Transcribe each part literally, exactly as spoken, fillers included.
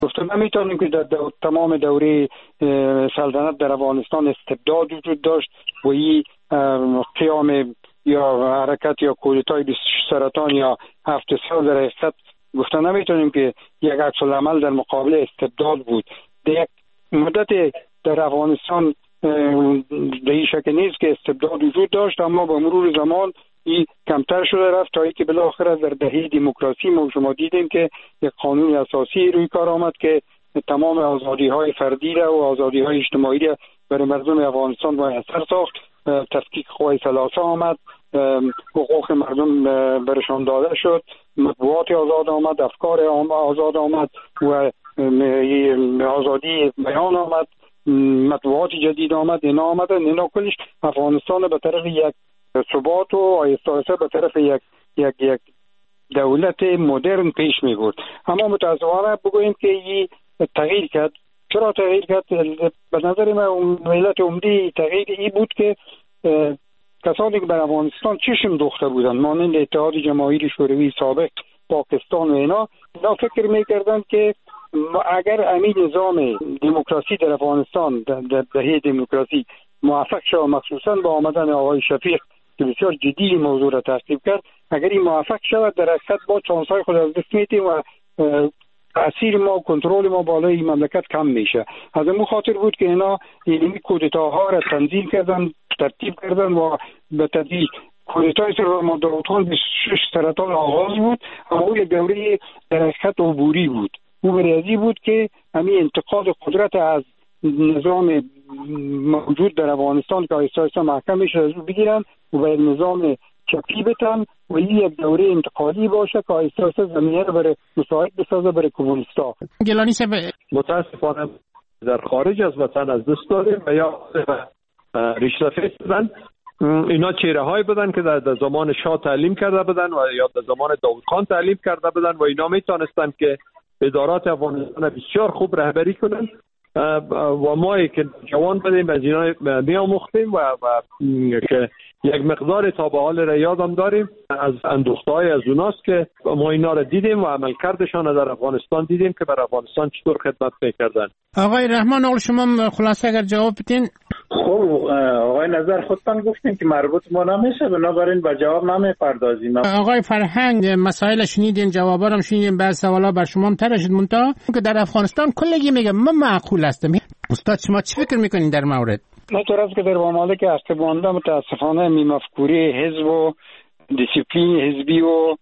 گفتم نمیتونیم که در دو... تمام دوره سلطنت در افغانستان استبداد وجود داشت و این قیام یا حرکت یا کودتای سرطان یا هفت سال در حقیقت گفتن نمیتونیم که یک عکس العمل در مقابل استبداد بود. در یک مدت در افغانستان در این شکل نیست که استبداد وجود داشت، اما با مرور زمان این کمتر شده رفت تا اینکه بالاخره در دهه دموکراسی ما شما دیدیم که یک قانون اساسی روی کار آمد که تمام آزادی های فردی را و آزادی های اجتماعی را برای مردم افغانستان میسر ساخت. تفکیک قوای ثلاثه آمد، حقوق مردم برشان داده شد، مطبوعات آزاد آمد، افکار آزاد آمد و آزادی بیان آمد، مطبوعات جدید آمد. اینا آمدن، اینا کلش افغانستان به طرف یک ثبات و آهسته آهسته به طرف یک یک یک دولت مدرن پیش می برد. اما متاسفانه بگوییم که این تغییر کرد. چرا تغییر کرد؟ به نظر من علت عمده تغییر این بود که کسانی که در افغانستان چشم دوخته بودند، مانند اتحاد جماهیر شوروی سابق، پاکستان و اینا، اینا فکر میکردند که اگر همین نظام دموکراسی در افغانستان در دهه دموکراسی موفق شد، مخصوصا با آمدن آقای شفیق که بسیار جدی موضوع را تعقیب کرد، اگر این موفق شود در حقیقت با چانس‌های خود از دست میدیم و تأثیر ما و کنترل ما بالای این مملکت کم میشه. از این خاطر بود که اینا این کودتاها را تنظیم کردن، ترتیب کردن و به تدریج کودتای سر داوود بیست و شش سرطان آغاز بود، اما او یک دوره در حقیقت عبوری بود. او برای بود که همین انتقاد قدرت از نظام موجود در افغانستان که آهسته آهسته محکم میشه از او بگیرن و به نظام چپی بتن و این یک دوره انتقالی باشه که آهسته آهسته زمینه رو برای مساعد بسازه برای کمونیستا. گیلانی صاحب، متاسفانه در خارج از وطن از دست داریم و یا ریشرفیت بودن. اینا چهره های بودن که در زمان شاه تعلیم کرده بودن و یا در زمان داوود خان تعلیم کرده بودن و اینا میتونستن که ادارات افغانستان بسیار خوب رهبری کنن و ما که جوان بودیم از اینا میاموختیم و, و که یک مقدار تا به حال را یادم داریم از اندوخته‌های از اوناست که ما اینا را دیدیم و عملکردشان در افغانستان دیدیم که بر افغانستان چطور خدمت میکردن. آقای رحمان آقل شما خلاصه اگر جواب بدین. خب آقای نظر خودتان گفتین که مربوط ما نمیشه، بنابراین به جواب نمیپردازیم. آقای فرهنگ مسائل شنیدین، جوابا هم شنیدین، بعض سوالا بر شما هم تراشید منتها که در افغانستان کلگی میگه من معقول هستم. استاد شما چی فکر میکنین در مورد؟ نطور است که در ممالک عقب مانده متاسفانه می مفکوره حزب و دیسیپلین حزبی و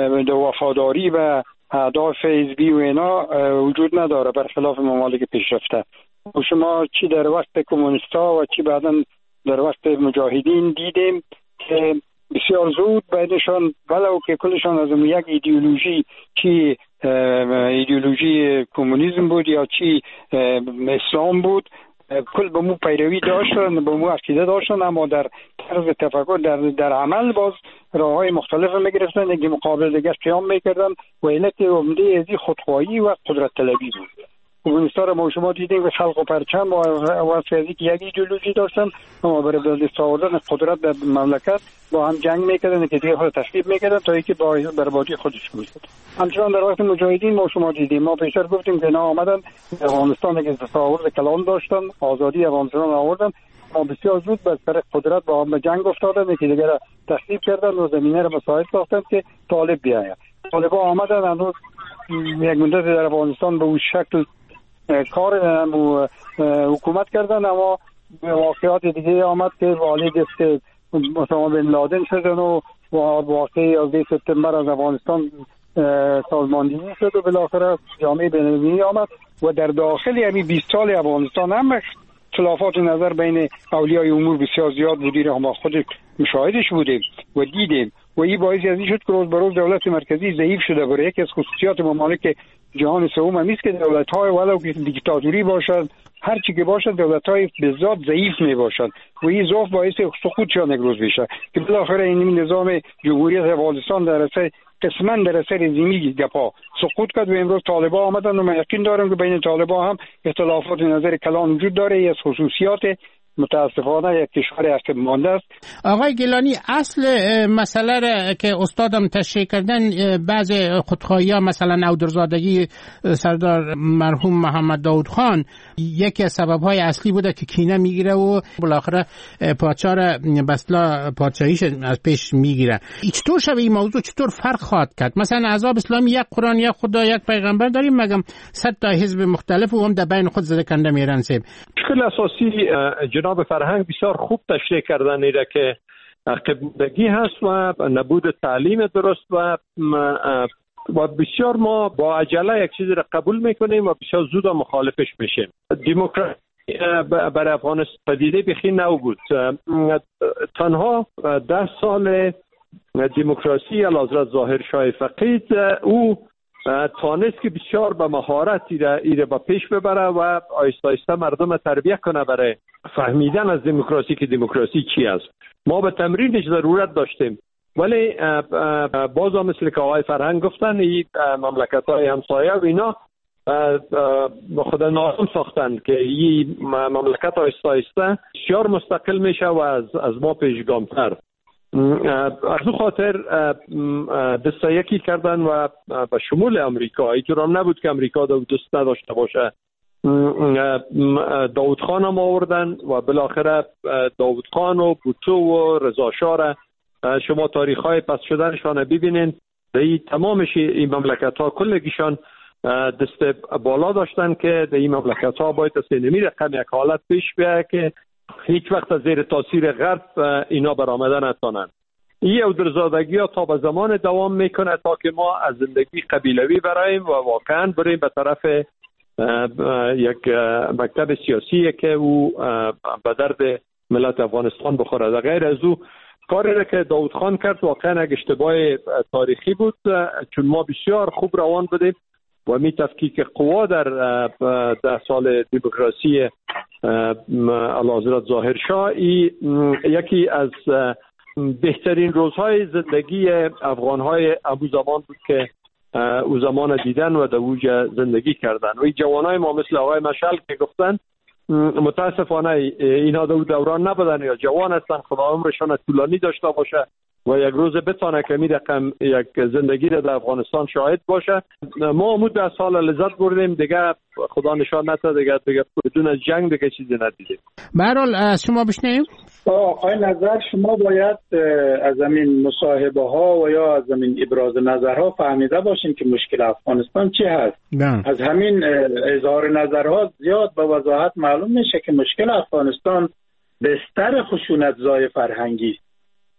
وفاداری و اهداف حزبی و اینا وجود نداره برخلاف ممالک پیشرفته. و شما چی در وقت کمونیستا و چی بعدا در وقت مجاهدین دیدیم که بسیار زود بینشان ولو که کلشان از یک ایدئولوژی چی ایدئولوژی کمونیسم بود یا چی اسلام بود کل به مو پیروی داشتن، به مو عقیده داشتن، اما در طرز تفکر در در عمل باز راههای مختلف میگرفتن، یکی مقابل دیگر قیام میکردن و علت عمده از خودخواهی و قدرت طلبی بود. کمونیستا را ما شما دیدیم که خلق و پرچم و واسه که یک ایدئولوژی داشتن، اما برای به دست آوردن قدرت در مملکت با هم جنگ میکردن که دیگه خود تخریب میکردن تا اینکه با بربادی خودش میشد. همچنان در وقت مجاهدین ما شما دیدیم، ما پیشتر گفتیم که اینا آمدن افغانستان که تصاور کلان داشتن، آزادی افغانستان آوردن، ما بسیار زود به سر قدرت با هم به جنگ افتادن که دیگه تخریب کردن و زمینه را مساعد ساختن که طالب بیاید. طالبا آمدن هنوز یک مدت در افغانستان به اون شکل کار و حکومت کردن، اما واقعات دیگه آمد که والد است مثلا بن لادن شدن و واقعی یازده سپتامبر از افغانستان سازماندهی شد و بالاخره جامعه بین‌المللی آمد و در داخل همین بیست سال افغانستان هم خلافات نظر بین اولیای امور بسیار زیاد بودی را ما خود مشاهدش بودیم و دیدیم و این باعث از این شد که روز به روز دولت مرکزی ضعیف شده. برای یکی از خصوصیات ممالک جهان سوم هم است که دولت‌های ولو که دیکتاتوری باشد هر چی که باشد دولت‌های به ذات ضعیف میباشند و این ضعف باعث سقوطشان یک روز میشه که بالاخره این نظام جمهوریت افغانستان در اثر قسما در اثر زمینی گپا سقوط کرد و امروز طالبان آمدن و من یقین دارم که بین طالبان هم اختلافات نظر کلان وجود داره. از خصوصیات متاسفانه یک کشور عقب مانده است. آقای گیلانی، اصل مسئله را که استادم تشریح کردن، بعض خودخواهی‌ها مثلا اودرزادگی سردار مرحوم محمد داود خان یکی از سبب‌های اصلی بوده که کینه میگیره و بالاخره پادشاه را بسلا پادشاهیش از پیش میگیره. چطور شب این موضوع چطور فرق خواهد کرد؟ مثلا عذاب اسلامی یک قرآن، یک خدا، یک پیغمبر داریم، مگم صد تا حزب مختلف و هم در بین خود زده کنده میرن. سیب مشکل اساسی جناب فرهنگ بسیار خوب تشریح کردن ایره که عقب‌ماندگی هست و نبود تعلیم درست و و بسیار ما با عجله یک چیزی را قبول میکنیم و بسیار زود مخالفش میشیم. دموکراسی برای افغانستان پدیده بخی نو بود. تنها ده سال دموکراسی الحضرت ظاهر شاه فقید او تانست که بسیار به مهارت ایره با پیش ببره و آیسته آیسته مردم تربیه کنه برای فهمیدن از دموکراسی که دموکراسی چی است. ما به تمرینش ضرورت داشتیم، ولی باز هم مثل که آقای فرهنگ گفتن این مملکت های همسایه و اینا با خود ناظم ساختن که این مملکت آیسته آیسته بسیار مستقل میشه و از, از ما پیشگامتر. از او خاطر دسته یکی کردن و به شمول امریکا، اینطور هم نبود که امریکا دوست نداشته باشه. داود خان هم آوردن و بالاخره داود خان و بوتو و رضا شاه را شما تاریخ های پس شدنشان ببینین. در این تمامش این مملکت ها کلگیشان دست بالا داشتن که در این مملکت ها باید از اینمی رقم یک حالت پیش بیاید که هیچ وقت از زیر تاثیر غرب اینا برآمده نتونن. این اودرزادگی ها تا به زمان دوام میکنه تا که ما از زندگی قبیلوی برایم و واقعا بریم به طرف یک مکتب سیاسی که او به درد ملت افغانستان بخوره. در غیر از او کاری را که داود خان کرد واقعا یک اشتباه تاریخی بود، چون ما بسیار خوب روان بودیم و می تفکیک قوا در ده سال دموکراسی اعلیحضرت ظاهر شاه یکی از بهترین روزهای زندگی افغانهای ابو زمان بود که او زمان دیدن و در اوج زندگی کردن. و این جوانای ما مثل آقای مشعل که گفتن متاسفانه اینا دو دوران نبودن یا جوان هستن، خدا عمرشان طولانی داشته باشه و یک روز بتانه که می رقم یک زندگی را در افغانستان شاهد باشه. ما امود ده سال لذت بردیم، دیگه خدا نشان نده دیگه دیگه بدون از جنگ دیگه چیزی ندیدیم. به هر حال از شما بشنویم. آقای نظر، شما باید از همین مصاحبه ها و یا از همین ابراز نظرها فهمیده باشین که مشکل افغانستان چی هست. ده. از همین اظهار نظرها زیاد به وضاحت معلوم میشه که مشکل افغانستان بستر خشونت‌زای فرهنگی است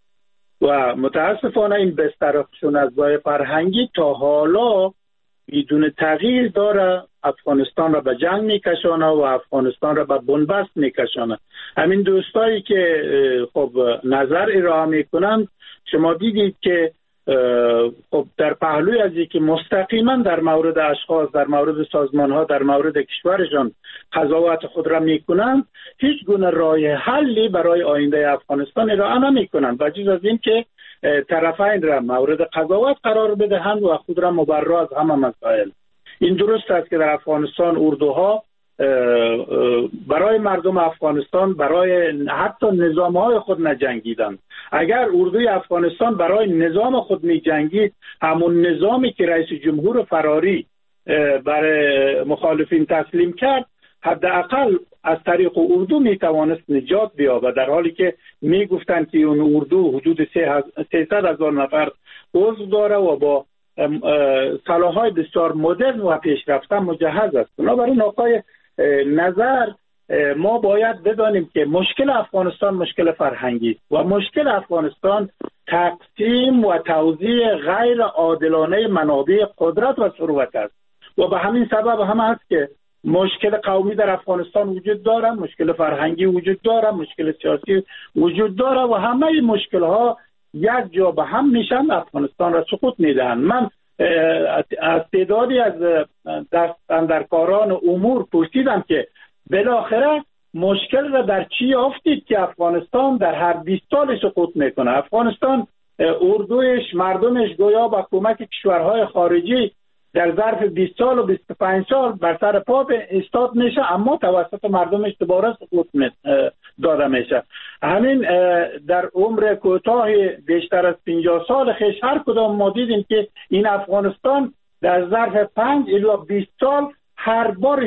و متاسفانه این بستر خشونت‌زای فرهنگی تا حالا بدون تغییر داره افغانستان را به جنگ میکشانه و افغانستان را به بنبست میکشانه. همین دوستایی که خب نظر ارائه میکنند، شما دیدید که خب در پهلوی از اینکه مستقیما در مورد اشخاص، در مورد سازمانها، در مورد کشورشان قضاوت خود را میکنند، هیچ گونه راه حلی برای آینده افغانستان ارائه نمیکنند و جز از این که طرفین را مورد قضاوت قرار بدهند و خود را مبرا از همه مسائل. این درست است که در افغانستان اردوها برای مردم افغانستان، برای حتی نظامهای خود نجنگیدند. اگر اردوی افغانستان برای نظام خود می جنگید، همون نظامی که رئیس جمهور فراری برای مخالفین تسلیم کرد، حداقل از طریق اردو می توانست نجات بیابد، در حالی که می گفتند که اون اردو حدود سیصد هزار نفر عضو داره و با سلاح‌های بسیار مدرن و پیشرفته مجهز است. بنابراین آقای نظر، ما باید بدانیم که مشکل افغانستان مشکل فرهنگی و مشکل افغانستان تقسیم و توزیع غیر عادلانه منابع قدرت و ثروت است و به همین سبب هم است که مشکل قومی در افغانستان وجود داره، مشکل فرهنگی وجود داره، مشکل سیاسی وجود داره و همه مشکل ها یک جا به هم میشن، افغانستان را سقوط میدهند. من از تعدادی از دستاندرکاران امور پرسیدم که بالاخره مشکل را در چی یافتید که افغانستان در هر بیست سال سقوط میکنه؟ افغانستان اردویش، مردمش گویا با کمک کشورهای خارجی در ظرف بیست سال و بیست و پنج سال بر سر پا ایستاد میشه، اما توسط مردمش دوباره سقوط داده میشه. همین در عمر کوتاه بیشتر از پنجاه سال خیش هر کدام ما دیدیم که این افغانستان در ظرف پنج الی بیست سال هر بار